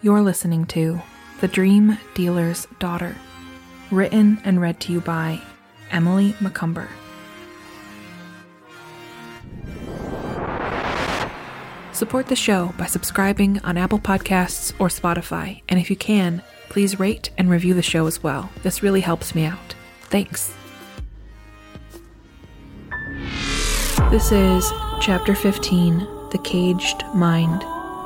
You're listening to The Dream Dealer's Daughter, written and read to you by Emily McCumber. Support the show by subscribing on Apple Podcasts or Spotify, and if you can, please rate and review the show as well. This really helps me out. Thanks. This is Chapter 15, The Caged Mind.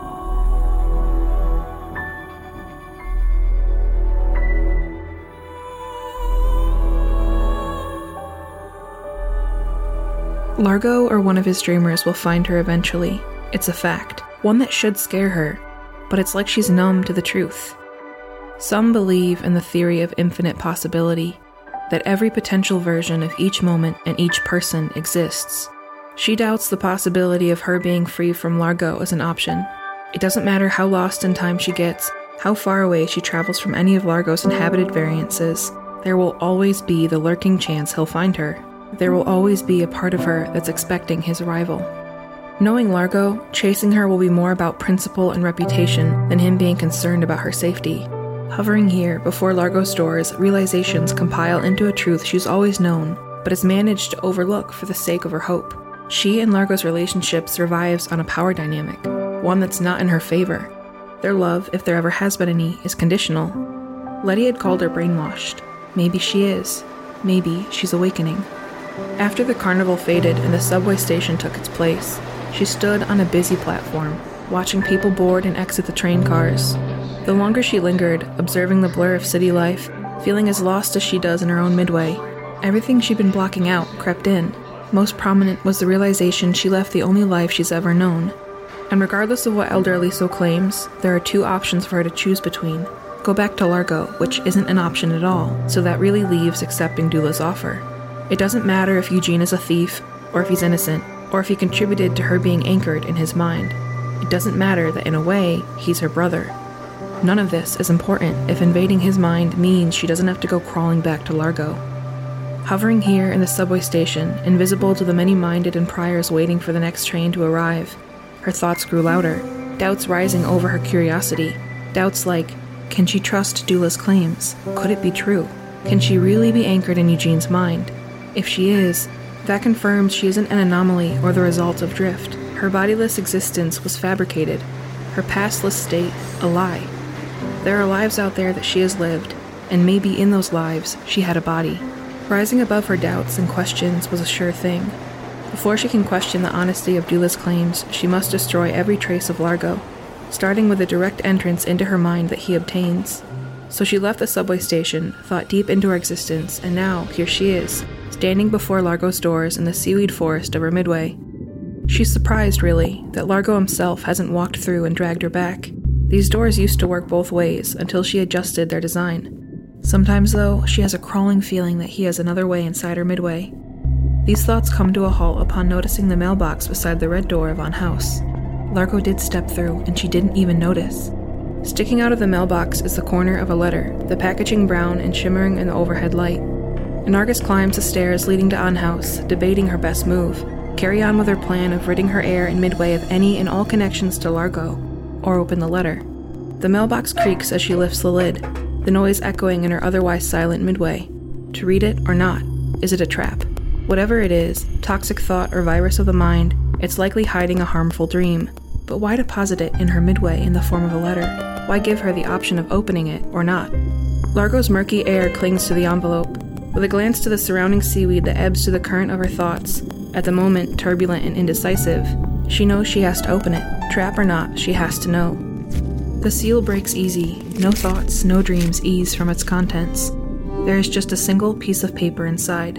Largo or one of his dreamers will find her eventually. It's a fact, one that should scare her, but it's like she's numb to the truth. Some believe in the theory of infinite possibility, that every potential version of each moment and each person exists. She doubts the possibility of her being free from Largo as an option. It doesn't matter how lost in time she gets, how far away she travels from any of Largo's inhabited variances, there will always be the lurking chance he'll find her. There will always be a part of her that's expecting his arrival. Knowing Largo, chasing her will be more about principle and reputation than him being concerned about her safety. Hovering here before Largo's doors, realizations compile into a truth she's always known, but has managed to overlook for the sake of her hope. She and Largo's relationship survives on a power dynamic, one that's not in her favor. Their love, if there ever has been any, is conditional. Letty had called her brainwashed. Maybe she is. Maybe she's awakening. After the carnival faded and the subway station took its place, she stood on a busy platform, watching people board and exit the train cars. The longer she lingered, observing the blur of city life, feeling as lost as she does in her own Midway, everything she'd been blocking out crept in. Most prominent was the realization she left the only life she's ever known. And regardless of what Elder so claims, there are two options for her to choose between. Go back to Largo, which isn't an option at all, so that really leaves accepting Dula's offer. It doesn't matter if Eugene is a thief, or if he's innocent, or if he contributed to her being anchored in his mind. It doesn't matter that in a way, he's her brother. None of this is important if invading his mind means she doesn't have to go crawling back to Largo. Hovering here in the subway station, invisible to the many-minded and priors waiting for the next train to arrive, her thoughts grew louder, doubts rising over her curiosity. Doubts like, can she trust Dula's claims? Could it be true? Can she really be anchored in Eugene's mind? If she is, that confirms she isn't an anomaly or the result of drift. Her bodiless existence was fabricated, her pastless state a lie. There are lives out there that she has lived, and maybe in those lives she had a body. Rising above her doubts and questions was a sure thing. Before she can question the honesty of Dula's claims, she must destroy every trace of Largo, starting with a direct entrance into her mind that he obtains. So she left the subway station, thought deep into her existence, and now here she is, standing before Largo's doors in the seaweed forest of her Midway. She's surprised, really, that Largo himself hasn't walked through and dragged her back. These doors used to work both ways until she adjusted their design. Sometimes, though, she has a crawling feeling that he has another way inside her Midway. These thoughts come to a halt upon noticing the mailbox beside the red door of Von House. Largo did step through, and she didn't even notice. Sticking out of the mailbox is the corner of a letter, the packaging brown and shimmering in the overhead light. Nargis climbs the stairs leading to Von House, debating her best move. Carry on with her plan of ridding her heir in Midway of any and all connections to Largo, or open the letter. The mailbox creaks as she lifts the lid, the noise echoing in her otherwise silent Midway. To read it or not? Is it a trap? Whatever it is, toxic thought or virus of the mind, it's likely hiding a harmful dream. But why deposit it in her Midway in the form of a letter? Why give her the option of opening it or not? Largo's murky air clings to the envelope. With a glance to the surrounding seaweed that ebbs to the current of her thoughts, at the moment turbulent and indecisive, she knows she has to open it. Trap or not, she has to know. The seal breaks easy. No thoughts, no dreams ease from its contents. There is just a single piece of paper inside.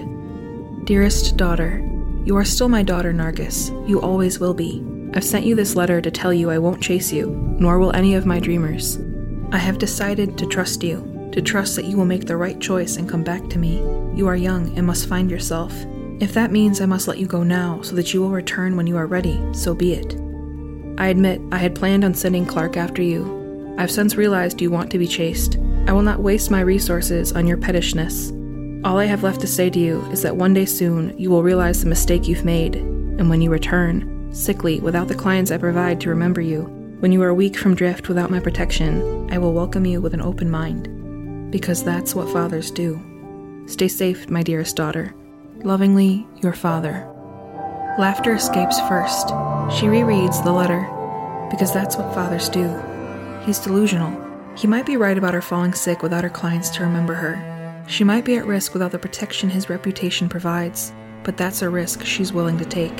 Dearest daughter, you are still my daughter, Nargis. You always will be. I've sent you this letter to tell you I won't chase you, nor will any of my dreamers. I have decided to trust you. To trust that you will make the right choice and come back to me. You are young and must find yourself. If that means I must let you go now so that you will return when you are ready, so be it. I admit I had planned on sending Clark after you. I've since realized you want to be chased. I will not waste my resources on your pettishness. All I have left to say to you is that one day soon you will realize the mistake you've made, and when you return, sickly without the clients I provide to remember you, When you are weak from drift without my protection, I will welcome you with an open mind, because that's what fathers do. Stay safe, my dearest daughter. Lovingly, your father. Laughter escapes first. She rereads the letter, because that's what fathers do. He's delusional. He might be right about her falling sick without her clients to remember her. She might be at risk without the protection his reputation provides, but that's a risk she's willing to take.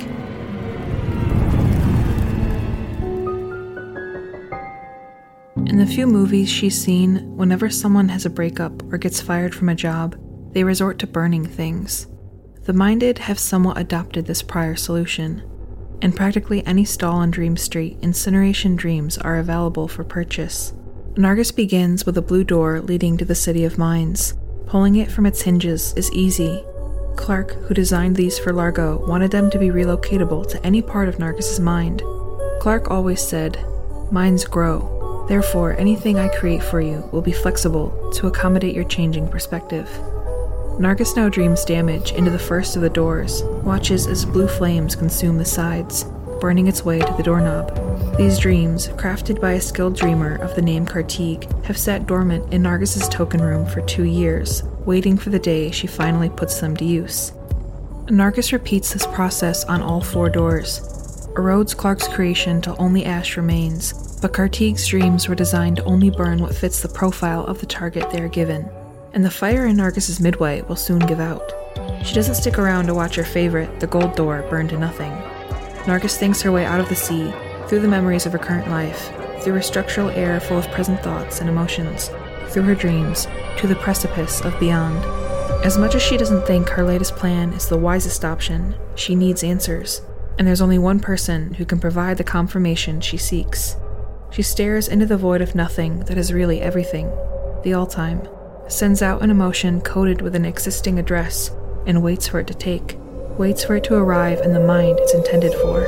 In the few movies she's seen, whenever someone has a breakup or gets fired from a job, they resort to burning things. The minded have somewhat adopted this prior solution. In practically any stall on Dream Street, incineration dreams are available for purchase. Nargis begins with a blue door leading to the City of Minds. Pulling it from its hinges is easy. Clark, who designed these for Largo, wanted them to be relocatable to any part of Nargis's mind. Clark always said, "Minds grow. Therefore, anything I create for you will be flexible to accommodate your changing perspective." Nargis now dreams damage into the first of the doors, watches as blue flames consume the sides, burning its way to the doorknob. These dreams, crafted by a skilled dreamer of the name Kartig, have sat dormant in Nargis's token room for 2 years, waiting for the day she finally puts them to use. Nargis repeats this process on all 4 doors, erodes Clark's creation till only ash remains, but Kartig's dreams were designed to only burn what fits the profile of the target they are given, and the fire in Nargis's midway will soon give out. She doesn't stick around to watch her favorite, the gold door, burn to nothing. Nargis thinks her way out of the sea, through the memories of her current life, through her structural air full of present thoughts and emotions, through her dreams, to the precipice of beyond. As much as she doesn't think her latest plan is the wisest option, she needs answers, and there's only one person who can provide the confirmation she seeks. She stares into the void of nothing that is really everything, the all-time, sends out an emotion coded with an existing address, and waits for it to take, waits for it to arrive in the mind it's intended for.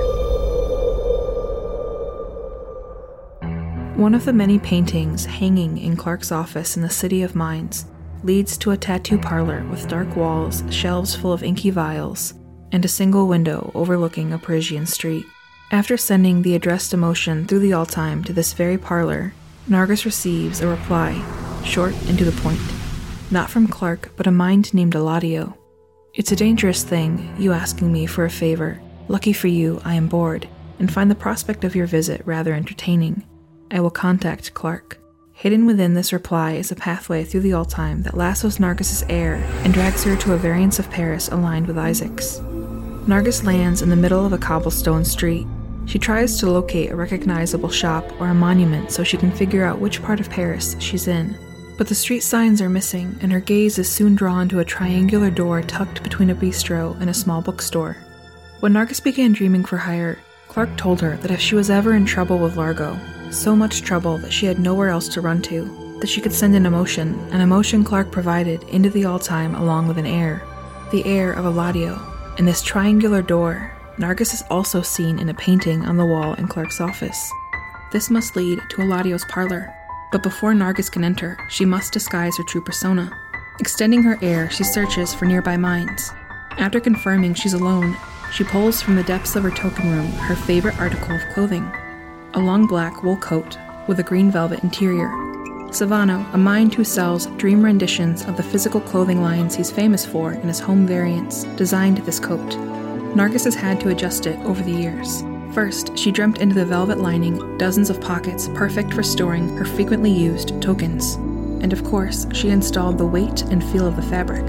One of the many paintings hanging in Clark's office in the City of Minds leads to a tattoo parlor with dark walls, shelves full of inky vials, and a single window overlooking a Parisian street. After sending the addressed emotion through the all-time to this very parlor, Nargis receives a reply, short and to the point. Not from Clark, but a mind named Eladio. "It's a dangerous thing, you asking me for a favor. Lucky for you, I am bored, and find the prospect of your visit rather entertaining. I will contact Clark." Hidden within this reply is a pathway through the all-time that lassos Nargis's air and drags her to a variance of Paris aligned with Isaac's. Nargis lands in the middle of a cobblestone street. She tries to locate a recognizable shop or a monument so she can figure out which part of Paris she's in. But the street signs are missing, and her gaze is soon drawn to a triangular door tucked between a bistro and a small bookstore. When Nargis began dreaming for hire, Clark told her that if she was ever in trouble with Largo, so much trouble that she had nowhere else to run to, that she could send an emotion Clark provided into the all-time along with an air, the air of Eladio. In this triangular door, Nargis is also seen in a painting on the wall in Clark's office. This must lead to Eladio's parlor, but before Nargis can enter, she must disguise her true persona. Extending her air, she searches for nearby minds. After confirming she's alone, she pulls from the depths of her token room her favorite article of clothing, a long black wool coat with a green velvet interior. Savano, a mind who sells dream renditions of the physical clothing lines he's famous for in his home variants, designed this coat. Nargis has had to adjust it over the years. First, she dreamt into the velvet lining dozens of pockets perfect for storing her frequently used tokens. And of course, she installed the weight and feel of the fabric.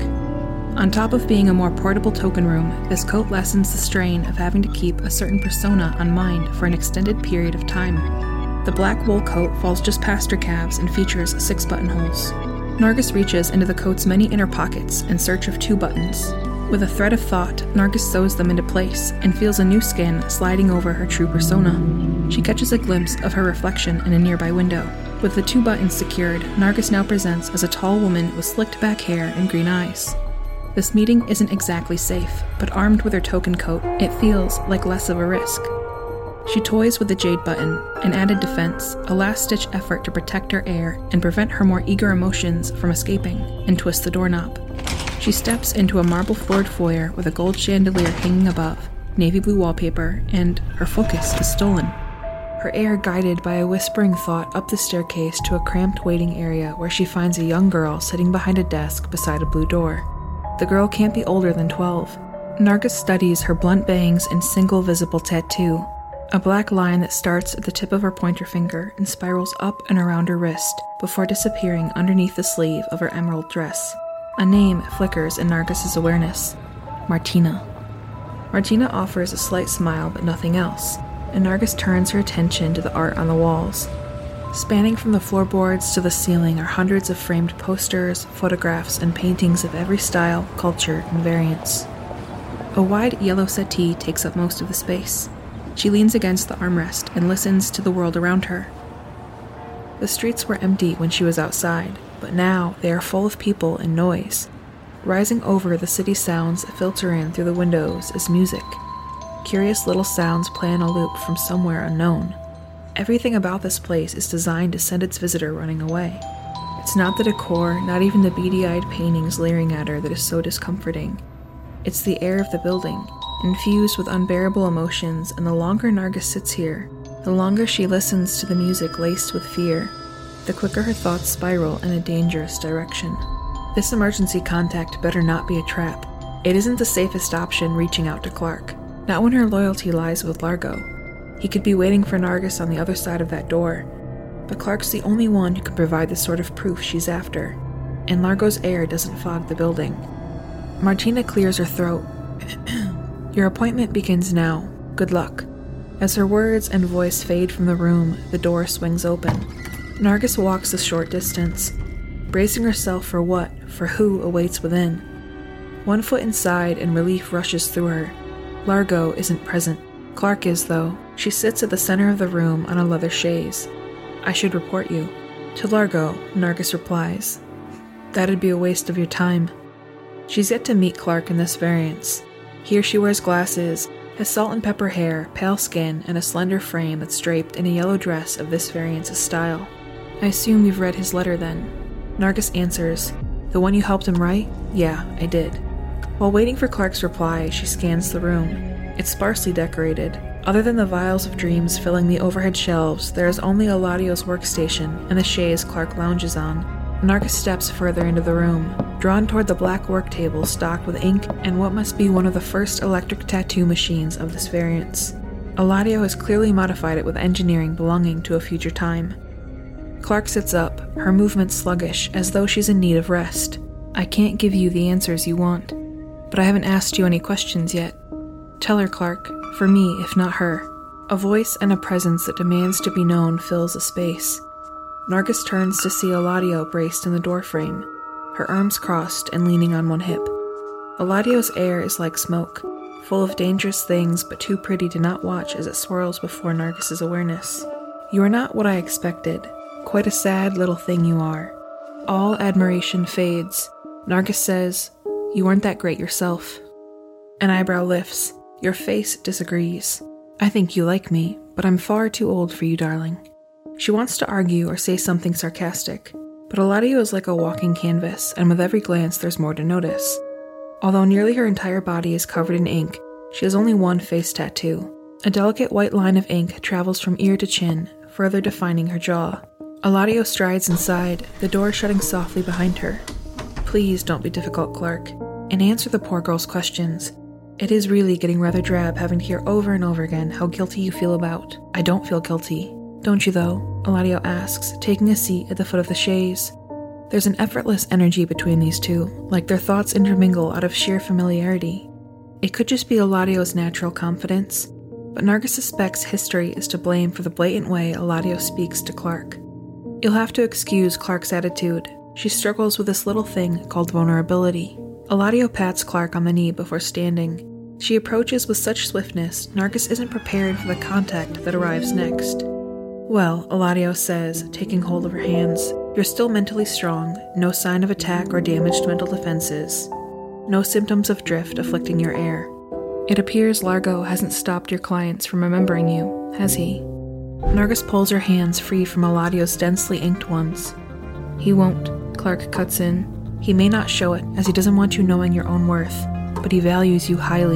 On top of being a more portable token room, this coat lessens the strain of having to keep a certain persona on mind for an extended period of time. The black wool coat falls just past her calves and features 6 buttonholes. Nargis reaches into the coat's many inner pockets in search of 2 buttons. With a thread of thought, Nargis sews them into place and feels a new skin sliding over her true persona. She catches a glimpse of her reflection in a nearby window. With the 2 buttons secured, Nargis now presents as a tall woman with slicked back hair and green eyes. This meeting isn't exactly safe, but armed with her token coat, it feels like less of a risk. She toys with the jade button, an added defense, a last-ditch effort to protect her air and prevent her more eager emotions from escaping, and twists the doorknob. She steps into a marble-floored foyer with a gold chandelier hanging above, navy blue wallpaper, and her focus is stolen. her air guided by a whispering thought up the staircase to a cramped waiting area where she finds a young girl sitting behind a desk beside a blue door. The girl can't be older than 12. Nargis studies her blunt bangs and single visible tattoo, a black line that starts at the tip of her pointer finger and spirals up and around her wrist before disappearing underneath the sleeve of her emerald dress. A name flickers in Nargis's awareness: Martina. Martina offers a slight smile but nothing else, and Nargis turns her attention to the art on the walls. Spanning from the floorboards to the ceiling are hundreds of framed posters, photographs, and paintings of every style, culture, and variance. A wide yellow settee takes up most of the space. She leans against the armrest and listens to the world around her. The streets were empty when she was outside, but now they are full of people and noise. Rising over the city sounds that filter in through the windows is music. Curious little sounds play on a loop from somewhere unknown. Everything about this place is designed to send its visitor running away. It's not the decor, not even the beady-eyed paintings leering at her that is so discomforting. It's the air of the building, infused with unbearable emotions, and the longer Nargis sits here, the longer she listens to the music laced with fear, the quicker her thoughts spiral in a dangerous direction. This emergency contact better not be a trap. It isn't the safest option reaching out to Clark, not when her loyalty lies with Largo. He could be waiting for Nargis on the other side of that door, but Clark's the only one who can provide the sort of proof she's after, and Largo's air doesn't fog the building. Martina clears her throat. Your appointment begins now. Good luck. As her words and voice fade from the room, the door swings open. Nargis walks a short distance, bracing herself for what, for who awaits within. 1 foot inside and relief rushes through her. Largo isn't present. Clark is, though. She sits at the center of the room on a leather chaise. I should report you. To Largo, Nargis replies. That'd be a waste of your time. She's yet to meet Clark in this variance. Here she wears glasses, has salt and pepper hair, pale skin, and a slender frame that's draped in a yellow dress of this variance's style. I assume you've read his letter then. Nargis answers, The one you helped him write? Yeah, I did. While waiting for Clark's reply, she scans the room. It's sparsely decorated. Other than the vials of dreams filling the overhead shelves, there is only Eladio's workstation and the chaise Clark lounges on. Nargis steps further into the room, drawn toward the black work table stocked with ink and what must be one of the first electric tattoo machines of this variance. Eladio has clearly modified it with engineering belonging to a future time. Clark sits up, her movements sluggish, as though she's in need of rest. I can't give you the answers you want, but I haven't asked you any questions yet. Tell her, Clark, for me, if not her. A voice and a presence that demands to be known fills the space. Nargis turns to see Eladio braced in the doorframe, her arms crossed and leaning on one hip. Eladio's air is like smoke, full of dangerous things but too pretty to not watch as it swirls before Nargis's awareness. You are not what I expected. Quite a sad little thing you are. All admiration fades. Nargis says, You weren't that great yourself. An eyebrow lifts. Your face disagrees. I think you like me, but I'm far too old for you, darling. She wants to argue or say something sarcastic, but Eladio is like a walking canvas, and with every glance there's more to notice. Although nearly her entire body is covered in ink, she has only one face tattoo. A delicate white line of ink travels from ear to chin, further defining her jaw. Eladio strides inside, the door shutting softly behind her. Please don't be difficult, Clark, and answer the poor girl's questions. It is really getting rather drab having to hear over and over again how guilty you feel about. I don't feel guilty. Don't you, though? Eladio asks, taking a seat at the foot of the chaise. There's an effortless energy between these two, like their thoughts intermingle out of sheer familiarity. It could just be Eladio's natural confidence, but Nargis suspects history is to blame for the blatant way Eladio speaks to Clark. You'll have to excuse Clark's attitude. She struggles with this little thing called vulnerability. Eladio pats Clark on the knee before standing. She approaches with such swiftness, Nargis isn't prepared for the contact that arrives next. Well, Eladio says, taking hold of her hands, you're still mentally strong, no sign of attack or damaged mental defenses, no symptoms of drift afflicting your air. It appears Largo hasn't stopped your clients from remembering you, has he? Nargis pulls her hands free from Eladio's densely inked ones. He won't, Clark cuts in. He may not show it, as he doesn't want you knowing your own worth, but he values you highly.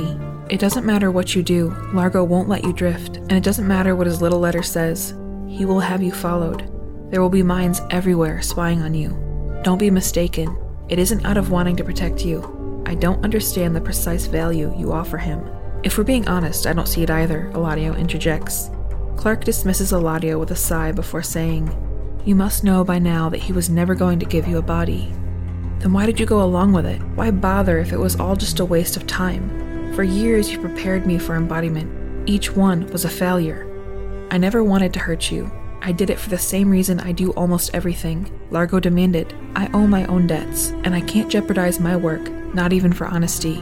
It doesn't matter what you do, Largo won't let you drift, and it doesn't matter what his little letter says. He will have you followed. There will be minds everywhere spying on you. Don't be mistaken. It isn't out of wanting to protect you. I don't understand the precise value you offer him. If we're being honest, I don't see it either, Eladio interjects. Clark dismisses Eladio with a sigh before saying, "You must know by now that he was never going to give you a body." Then why did you go along with it? Why bother if it was all just a waste of time? For years you prepared me for embodiment. Each one was a failure. I never wanted to hurt you. I did it for the same reason I do almost everything. Largo demanded. I owe my own debts, and I can't jeopardize my work, not even for honesty.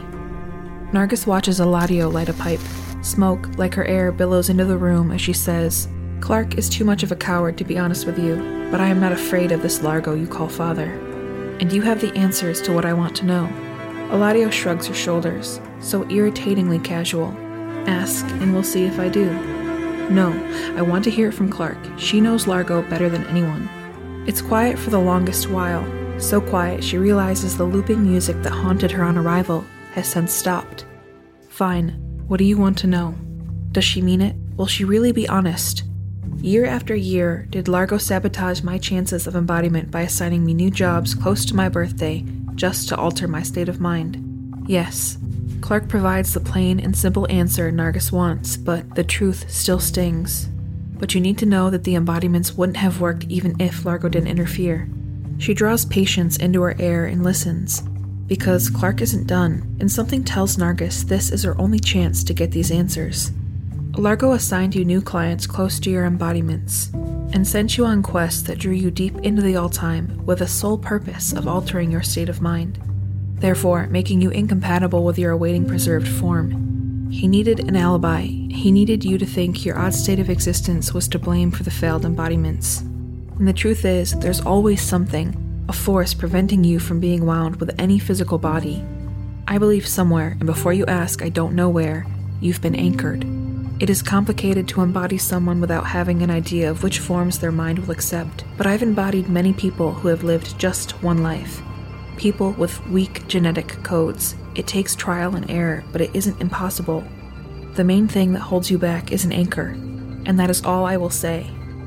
Nargis watches Eladio light a pipe. Smoke, like her air, billows into the room as she says, "Clark is too much of a coward to be honest with you, but I am not afraid of this Largo you call father. And you have the answers to what I want to know." Eladio shrugs her shoulders, so irritatingly casual. "Ask, and we'll see if I do." "No, I want to hear it from Clark. She knows Largo better than anyone." It's quiet for the longest while, so quiet she realizes the looping music that haunted her on arrival has since stopped. "Fine. What do you want to know? Does she mean it? Will she really be honest? Year after year, did Largo sabotage my chances of embodiment by assigning me new jobs close to my birthday just to alter my state of mind? Yes." Clark provides the plain and simple answer Nargis wants, but the truth still stings. "But you need to know that the embodiments wouldn't have worked even if Largo didn't interfere." She draws patience into her air and listens, because Clark isn't done, and something tells Nargis this is her only chance to get these answers. Largo assigned you new clients close to your embodiments, and sent you on quests that drew you deep into the all-time with the sole purpose of altering your state of mind, therefore making you incompatible with your awaiting preserved form. He needed an alibi. He needed you to think your odd state of existence was to blame for the failed embodiments. And the truth is, there's always something, a force preventing you from being wound with any physical body. I believe somewhere, and before you ask, I don't know where, you've been anchored. It is complicated to embody someone without having an idea of which forms their mind will accept, but I've embodied many people who have lived just one life. People with weak genetic codes. It takes trial and error, but it isn't impossible. The main thing that holds you back is an anchor, and that is all I will say.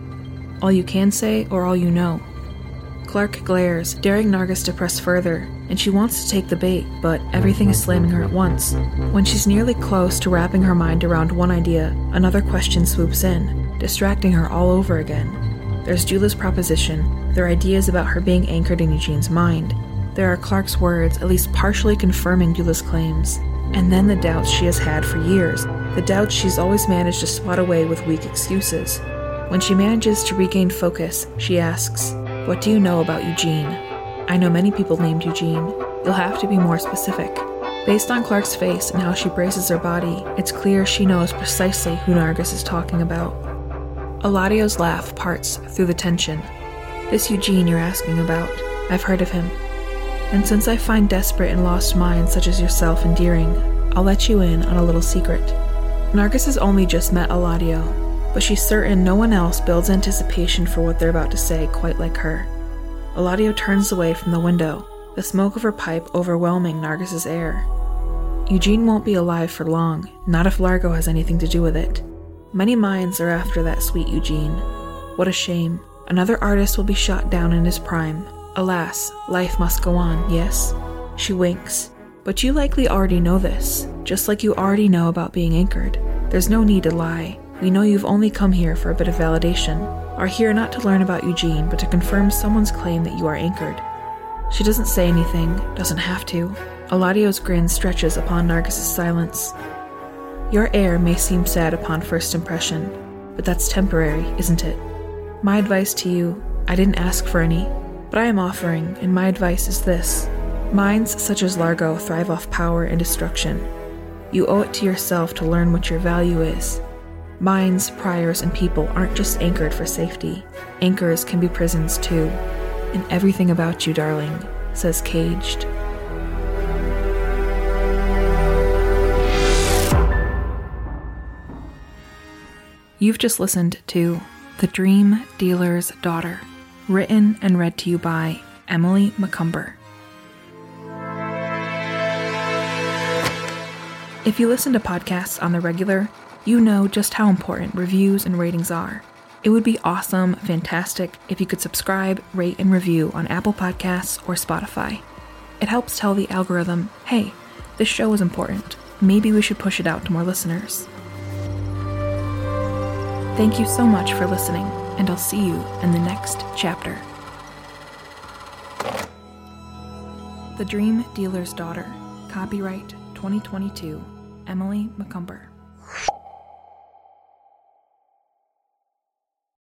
All you can say, or all you know. Clark glares, daring Nargis to press further, and she wants to take the bait, but everything is slamming her at once. When she's nearly close to wrapping her mind around one idea, another question swoops in, distracting her all over again. There's Jula's proposition, there are ideas about her being anchored in Eugene's mind. There are Clark's words, at least partially confirming Jula's claims. And then the doubts she has had for years, the doubts she's always managed to swat away with weak excuses. When she manages to regain focus, she asks, "What do you know about Eugene?" "I know many people named Eugene. You'll have to be more specific." Based on Clark's face and how she braces her body, it's clear she knows precisely who Nargis is talking about. Eladio's laugh parts through the tension. "This Eugene you're asking about, I've heard of him. And since I find desperate and lost minds such as yourself endearing, I'll let you in on a little secret." Nargis has only just met Eladio, but she's certain no one else builds anticipation for what they're about to say quite like her. Eladio turns away from the window, the smoke of her pipe overwhelming Nargis's air. Eugene won't be alive for long, not if Largo has anything to do with it. Many minds are after that sweet Eugene. What a shame. Another artist will be shot down in his prime. Alas, life must go on, yes? She winks. But you likely already know this, just like you already know about being anchored. There's no need to lie. We know you've only come here for a bit of validation, are here not to learn about Eugene, but to confirm someone's claim that you are anchored. She doesn't say anything, doesn't have to. Eladio's grin stretches upon Nargis's silence. Your air may seem sad upon first impression, but that's temporary, isn't it? My advice to you, I didn't ask for any, but I am offering, and my advice is this. Minds such as Largo thrive off power and destruction. You owe it to yourself to learn what your value is. Minds, priors, and people aren't just anchored for safety. Anchors can be prisons too. And everything about you, darling, says Caged. You've just listened to The Dream Dealer's Daughter, written and read to you by Emily McCumber. If you listen to podcasts on the regular, you know just how important reviews and ratings are. It would be awesome, fantastic, if you could subscribe, rate, and review on Apple Podcasts or Spotify. It helps tell the algorithm, hey, this show is important. Maybe we should push it out to more listeners. Thank you so much for listening, and I'll see you in the next chapter. The Dream Dealer's Daughter. Copyright 2022. Emily McCumber.